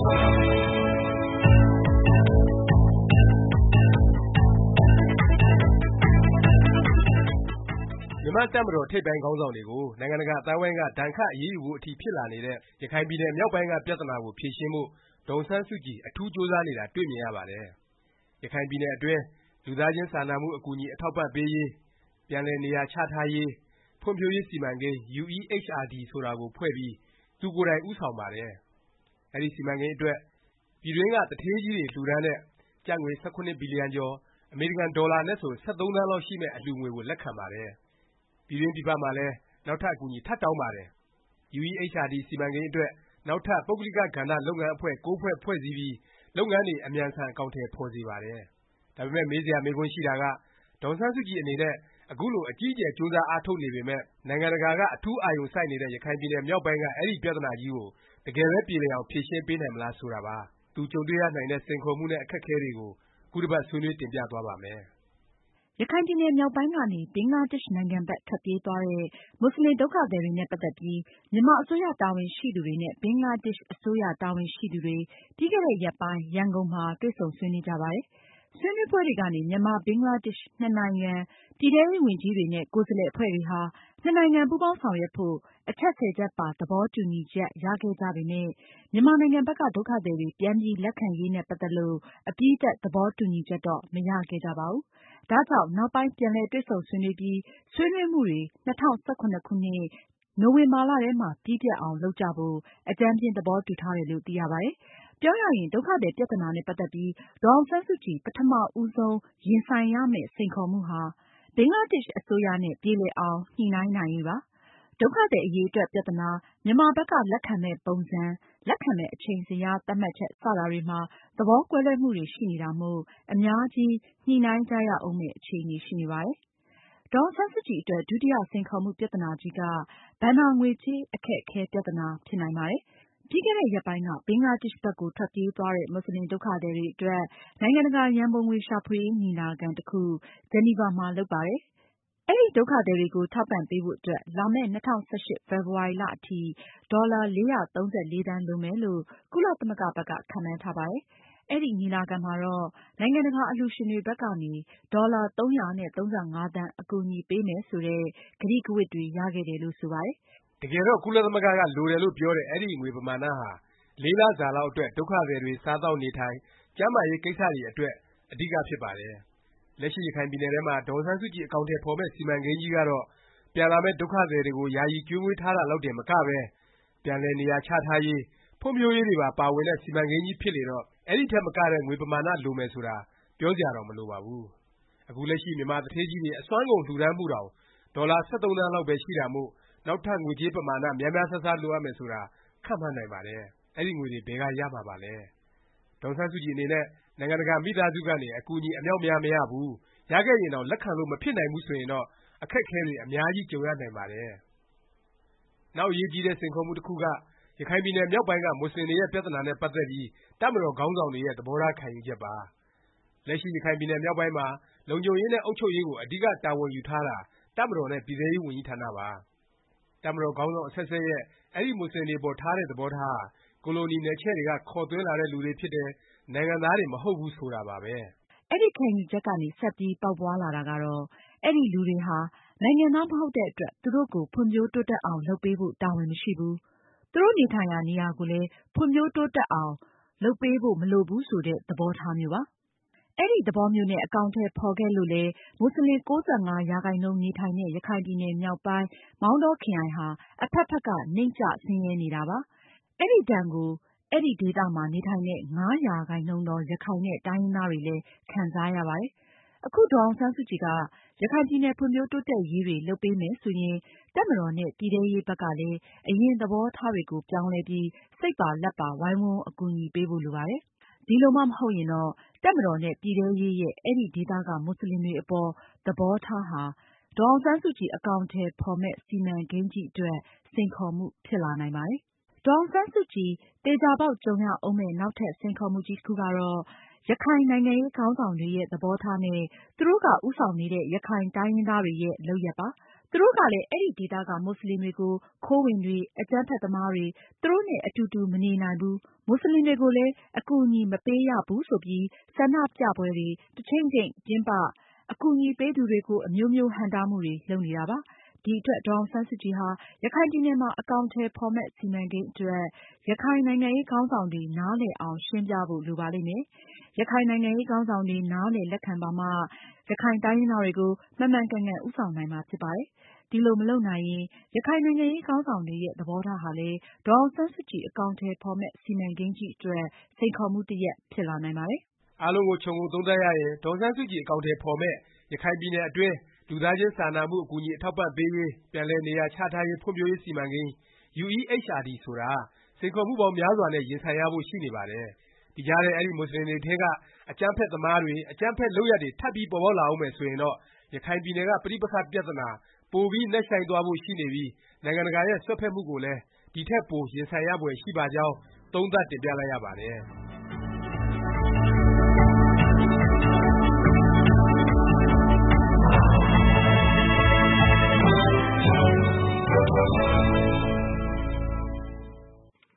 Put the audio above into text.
မြန်မာ့တပ်မတော်ထိပ်ပိုင်းခေါင်းဆောင်တွေကို နိုင်ငံတကာအသိုင်းအဝိုင်းက ဒဏ်ခတ်အရေးယူဖို့ အထိဖြစ်လာနေတဲ့ ရခိုင်ပြည်နယ်မြောက်ပိုင်းက ပြသနာကို ဖြေရှင်းဖို့ ဒေါ်အောင်ဆန်းစုကြည် အထူးကြိုးစားနေတာ တွေ့မြင်ရပါတယ်။ ရခိုင်ပြည်နယ်အတွင်း လူသားချင်းစာနာမှု အကူအညီ အထောက်အပံ့ပေးရေး၊ ပြန်လည်နေရာချထားရေး၊ ဖွံ့ဖြိုးရေးစီမံကိန်း UEHRD ဆိုတာကိုဖွဲ့ပြီး သူကိုယ်တိုင် ဦးဆောင်ပါတယ်။ အဲဒီ စီမံကိန်းအတွက် ပြည်တွင်းက သူဌေးကြီးတွေ လှူဒါန်းတဲ့ ကျပ်ငွေ ၁၇ ဘီလျံကျော် အမေရိကန်ဒေါ်လာနဲ့ဆို ၁၃ သန်းလောက်ရှိမယ့် အလှူငွေကို လက်ခံပါတယ်။ ပြည်တွင်းပြည်ပမှာလည်း နောက်ထပ် အကူအညီ ထပ်တောင်းပါတယ်။ UEHRD စီမံကိန်းအတွက် နောက်ထပ် ပုဂ္ဂလိက ကဏ္ဍ လုပ်ငန်းအဖွဲ့ ဖွဲ့ဖွဲ့စည်းပြီး လုပ်ငန်းတွေ အမြန်ဆန် အကောင်အထည် ဖော်စေပါတယ်။ ဒါပေမယ့် မေးစရာ မေးခွန်းရှိတာက ဒေါ်အောင်ဆန်းစုကြည် အနေနဲ့ အခုလို အကြီးအကျယ် ကြိုးစားအားထုတ်နေပေမယ့် နိုင်ငံတကာက အထူးအာရုံစိုက်နေတဲ့ ရခိုင်ပြည်နယ်မြောက်ပိုင်းက အဲဒီပြသနာကြီးကို တကယ်ပဲ ပြေလည်အောင် ဖြေရှင်းပေးနိုင်မလား ဆိုတာပါ။ သူကြုံတွေ့ရနိုင်တဲ့ စိန်ခေါ်မှုနဲ့ အခက်အခဲတွေကို ခုတစ်ပတ် ဆွေးနွေးတင်ပြသွားပါ့မယ်။ ရခိုင်ပြည်နယ်မြောက်ပိုင်းကနေ ဘင်္ဂလားဒေ့ရှ်နိုင်ငံဘက် ထွက်ပြေးသွားတဲ့ မူဆလင် ဒုက္ခသည်တွေနဲ့ ပတ်သက်ပြီး မြန်မာအစိုးရ တာဝန်ရှိသူတွေနဲ့ ဘင်္ဂလားဒေ့ရှ် အစိုးရ တာဝန်ရှိသူတွေ ပြီးခဲ့တဲ့ရက်ပိုင်း ရန်ကုန်မှာ တွေ့ဆုံဆွေးနွေးကြပါတယ်။ ဆွေးနွေးပွဲတွေကနေ မြန်မာ-ဘင်္ဂလားဒေ့ရှ် နှစ်နိုင်ငံ ပြည်ထဲရေးဝန်ကြီးတွေနဲ့ ကိုယ်စားလှယ် အဖွဲ့တွေဟာ နှစ်နိုင်ငံ ပူးပေါင်းဆောင်ရွက်ဖို့ အချက် ၁၀ ချက်ပါ သဘောတူညီချက် ရခဲ့ကြပေမယ့် မြန်မာနိုင်ငံဘက်က ဒုက္ခသည်တွေ ပြန်ပြီး လက်ခံရေးနဲ့ ပတ်သက်လို့ အပြီးသတ် သဘောတူညီချက်တော့ မရခဲ့ကြပါဘူး။ ဒါကြောင့် နောက်ပိုင်း ပြန်လည် တွေ့ဆုံဆွေးနွေးပြီး ဆွေးနွေးမှုတွေ ၂၀၁၇ ခုနှစ် နိုဝင်ဘာလထဲမှာ ပြီးပြတ်အောင် လုပ်ကြဖို့ အကြမ်းဖျဉ်း သဘောတူထားတယ်လို့ သိရပါတယ်။ ပြောရရင် ဒုက္ခသည် ပြသနာနဲ့ ပတ်သက်ပြီး ဒေါ်အောင်ဆန်းစုကြည် ပထမဦးဆုံး ရင်ဆိုင်ရမယ့် စိန်ခေါ်မှုဟာ ဘင်္ဂလားဒေ့ရှ် အစိုးရနဲ့ ပြေလည်အောင် ညှိနှိုင်းနိုင်ရေးပါ။ ဒုက္ခသည် အရည်အတွက် ပြသနာ၊ မြန်မာဘက်က လက်ခံမယ့် ပုံစံ၊ လက်ခံမယ့် အချိန်ဇယား သတ်မှတ်ချက် စတာတွေမှာ သဘောကွဲလွဲမှုတွေ ရှိနေတာမို့ အများကြီး ညှိနှိုင်းကြရဦးမယ့် အခြေအနေ ရှိနေပါတယ်။ ဒေါ်အောင်ဆန်းစုကြည် အတွက် ဒုတိယ စိန်ခေါ်မှု ပြသနာကြီးက ဘဏ္ဍာငွေကြေး အခက်အခဲ ပြသနာ ဖြစ်နိုင်ပါတယ်။ ပြီးခဲ့တဲ့ ရက်ပိုင်းက ဘင်္ဂလားဒေ့ရှ်ဘက်ကို ထွက်ပြေးသွားတဲ့ မူဆလင် ဒုက္ခသည်တွေအတွက် နိုင်ငံတကာ ရံပုံငွေ ရှာဖွေရေး ညီလာခံ တစ်ခု ဂျနီဗာမှာ လုပ်ပါတယ်။ အဲဒီ ဒုက္ခသည်တွေကို ထောက်ပံ့ပေးဖို့အတွက် လာမယ့် ၂၀၁၈ ဖေဖေါ်ဝါရီလ အထိ ဒေါ်လာ ၄၃၄ သန်းလိုမယ်လို့ ကုလသမဂ္ဂဘက်က ခန့်မှန်းထားပါတယ်။ အဲဒီ ညီလာခံမှာတော့ နိုင်ငံတကာ အလှူရှင်တွေဘက်ကနေ ဒေါ်လာ ၃၃၅ သန်း အကူအညီပေးမယ် ဆိုတဲ့ ကတိကဝတ်တွေ ရခဲ့တယ်လို့ ဆိုပါတယ်။ တကယ်တော့ ကုလသမဂ္ဂက လိုတယ်လို့ ပြောတဲ့ အဲဒီ ငွေပမာဏဟာ ၄ လစာလောက်အတွက် ဒုက္ခသည်တွေ စားသောက်နေထိုင်၊ ကျန်းမာရေး ကိစ္စတွေအတွက် အဓိက ဖြစ်ပါတယ်။ လက်ရှိ ရခိုင်ပြည်နယ်ထဲမှာ ဒေါ်အောင်ဆန်းစုကြည် အကောင်အထည် ဖော်မယ့် စီမံကိန်းကြီးကတော့ ပြန်လာမယ့် ဒုက္ခသည်တွေကို ယာယီကျွေးမွေးထားတာလောက်တင်မကပဲ ပြန်လည်နေရာချထားရေး၊ ဖွံ့ဖြိုးရေးတွေပါ ပါဝင်တဲ့ စီမံကိန်းကြီးဖြစ်လေတော့ အဲဒီထက်မကတဲ့ ငွေပမာဏ လိုမယ်ဆိုတာ ပြောစရာတောင် မလိုပါဘူး။ အခုလက်ရှိ မြန်မာသူဌေးကြီးတွေ အစွမ်းကုန် လှူဒါန်းမှုတောင် ဒေါ်လာ ၁၃ သန်းလောက်ပဲ ရှိတာမို့ နောက်ထပ် ငွေကြေးပမာဏ များများစားစား လိုအပ်မယ်ဆိုတာ ခန့်မှန်းနိုင်ပါတယ်။ အဲဒီငွေတွေ ဘယ်က ရမှာပါလဲ။ ဒေါ်အောင်ဆန်းစုကြည် အနေနဲ့ နိုင်ငံတကာ မိသားစုကနေ အကူအညီ အမြောက်အများ မရဘူး၊ ရခဲ့ရင်တောင် လက်ခံလို့ မဖြစ်နိုင်ဘူး ဆိုရင်တော့ အခက်အခဲတွေ အများကြီး ကြုံရနိုင်ပါတယ်။ နောက်အရေးကြီးတဲ့ စိန်ခေါ်မှု တစ်ခုက ရခိုင်ပြည်နယ် မြောက်ပိုင်းက မူဆလင်တွေရဲ့ ပြသနာနဲ့ ပတ်သက်ပြီး တပ်မတော်ခေါင်းဆောင်တွေရဲ့ သဘောထား ခံယူချက်ပါ။ လက်ရှိ ရခိုင်ပြည်နယ်မြောက်ပိုင်းမှာ လုံခြုံရေးနဲ့ အုပ်ချုပ်ရေးကို အဓိက တာဝန်ယူထားတာ တပ်မတော်နဲ့ ပြည်ထဲရေးဝန်ကြီးဌာနပါ။ တပ်မတော်ခေါင်းဆောင် အဆက်ဆက်ရဲ့ အဲဒီ မူဆလင်တွေအပေါ် ထားတဲ့ သဘောထားဟာ ကိုလိုနီ နယ်ချဲ့တွေက ခေါ်သွင်းလာတဲ့ လူတွေဖြစ်တယ်၊ နိုင်ငံသားတွေ မဟုတ်ဘူး ဆိုတာပါပဲ။ အဲဒီ ခံယူချက်ကနေ ဆက်ပြီး ပေါက်ဖွားလာတာကတော့ အဲဒီလူတွေဟာ နိုင်ငံသား မဟုတ်တဲ့အတွက် သူတို့ကို ဖွံ့ဖြိုးတိုးတက်အောင် လုပ်ပေးဖို့ တာဝန်မရှိဘူး၊ သူတို့ နေထိုင်ရာ နေရာကိုလည်း ဖွံ့ဖြိုးတိုးတက်အောင် လုပ်ပေးဖို့ မလိုဘူး ဆိုတဲ့ သဘောထားမျိုးပါ။ အဲဒီ သဘောမျိုးနဲ့ အကောင်အထည် ဖော်ခဲ့လို့လည်း မူဆလင် ၉၅ ရာခိုင်နှုန်း နေထိုင်တဲ့ ရခိုင်ပြည်နယ်မြောက်ပိုင်း မောင်တောခရိုင်ဟာ အဖက်ဖက်က နိမ့်ကျ ဆင်းရဲနေတာပါ။ အဲဒီဒဏ်ကို အဲဒီဒေသမှာ နေထိုင်တဲ့ ၅ ရာခိုင်နှုန်းသော ရခိုင်နဲ့ တိုင်းရင်းသားတွေလည်း ခံစားရပါတယ်။ အခု ဒေါ်အောင်ဆန်းစုကြည်က ရခိုင်ပြည်နယ် ဖွံ့ဖြိုးတိုးတက်ရေးတွေ လုပ်ပေးမယ် ဆိုရင် တပ်မတော်နဲ့ ပြည်ထဲရေးဘက်ကလည်း အရင် သဘောထားတွေကို ပြောင်းလဲပြီး စိတ်ပါလက်ပါ ဝိုင်းဝန်း အကူအညီပေးဖို့ လိုပါတယ်။ ဒီလိုမှ မဟုတ်ရင်တော့ တပ်မတော်နဲ့ ပြည်ထဲရေးရဲ့ အဲဒီဒေသက မူဆလင်တွေအပေါ် သဘောထားဟာ ဒေါ်အောင်ဆန်းစုကြည် အကောင်အထည် ဖော်မယ့် စီမံကိန်းကြီးအတွက် စိန်ခေါ်မှု ဖြစ်လာနိုင်ပါတယ်။ ဒေါ်အောင်ဆန်းစုကြည် သေခြာပေါက် ကြုံရဦးမယ့် နောက်ထပ် စိန်ခေါ်မှုကြီး တစ်ခုကတော့ ရခိုင်နိုင်ငံရေး ခေါင်းဆောင်တွေရဲ့ သဘောထားနဲ့ သူတို့က ဦးဆောင်နေတဲ့ ရခိုင်တိုင်းရင်းသားတွေရဲ့ လုပ်ရပ်ပါ။ သူသူတို့ကလည်း အဲဒီဒေသက မူဆလင်တွေကို ခိုးဝင်တွေ၊ အကြမ်းဖက်သမားတွေ၊ သူတို့နဲ့ အတူတူ မနေနိုင်ဘူး၊ မူဆလင်တွေကိုလည်း အကူအညီမပေးရဘူး ဆိုပြီး ဆန္ဒပြပွဲတွေ တကြိမ်ကြိမ်ကျင်းပ၊ အကူအညီပေးသူတွေကို အမျိုးမျိုးဟန့်တားမှုတွေ လုပ်နေတာပါ။ ဒီအတွက် ဒေါ်အောင်ဆန်းစုကြည်ဟာ ရခိုင်ပြည်နယ်မှာ အကောင်အထည် ဖော်မယ့် စီမံကိန်းအတွက် ရခိုင်နိုင်ငံရေးခေါင်းဆောင်တွေ နားလည်အောင် ရှင်းပြဖို့ လိုပါလိမ့်မယ်။ ရခိုင်နိုင်ငံရေးခေါင်းဆောင်တွေ နားလည်လက်ခံပါမှ ရခိုင်တိုင်းရင်းသားတွေကို မှန်မှန်ကန်ကန် ဦးဆောင်နိုင်မှာ ဖြစ်ပါတယ်။ ဒီလို မလုပ်နိုင်ရင် ရခိုင်နိုင်ငံရေးခေါင်းဆောင်တွေရဲ့ သဘောထားဟာလည်း ဒေါ်အောင်ဆန်းစုကြည် အကောင်အထည် ဖော်မယ့် စီမံကိန်းကြီးအတွက် စိန်ခေါ်မှု တစ်ရပ် ဖြစ်လာနိုင်ပါတယ်။ အားလုံးကို ခြုံငုံသုံးသပ်ရရင် ဒေါ်အောင်ဆန်းစုကြည် အကောင်အထည် ဖော်မယ့် ရခိုင်ပြည်နယ်အတွင်း လူသားချင်းစာနာမှု အကူအညီ အထောက်အပံ့ပေးရေး၊ ပြန်လည်နေရာချထားရေး ဖွံ့ဖြိုးရေး စီမံကိန်း UEHRD ဆိုတာ စိန်ခေါ်မှုပေါင်းများစွာနဲ့ ရင်ဆိုင်ရဖို့ ရှိနေပါတယ်။ ဒီကြားထဲ အဲဒီ မူဆလင်တွေထဲက အကြမ်းဖက်သမားတွေ၊ အကြမ်းဖက် လုပ်ရပ်တွေ ထပ်ပြီး ပေါ်ပေါက်လာဦးမယ် ဆိုရင်တော့ ရခိုင်ပြည်နယ်က ပဋိပက္ခ ပြသနာ ပိုပြီး နက်ရှိုင်းသွားဖို့ ရှိနေပြီး နိုင်ငံတကာရဲ့ စွက်ဖက်မှုကိုလည်း ဒီထက်ပို ရင်ဆိုင်ရဖွယ် ရှိပါကြောင်း သုံးသပ်တင်ပြလိုက်ရပါတယ်